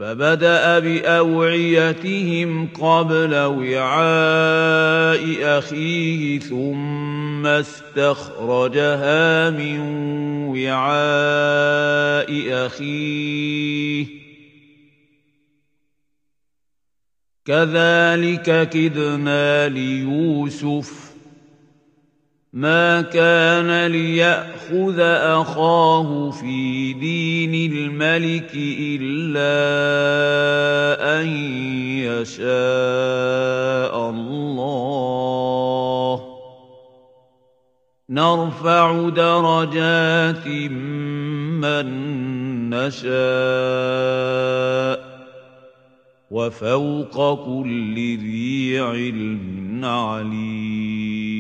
فبدأ بأوعيتهم قبل وعاء أخيه ثم استخرجها من وعاء أخيه كذلك كدنا ليوسف ما كان ليأخذ أخاه في دين الملك إلا أن يشاء الله نرفع درجات من نشاء وفوق كل ذي علم عليم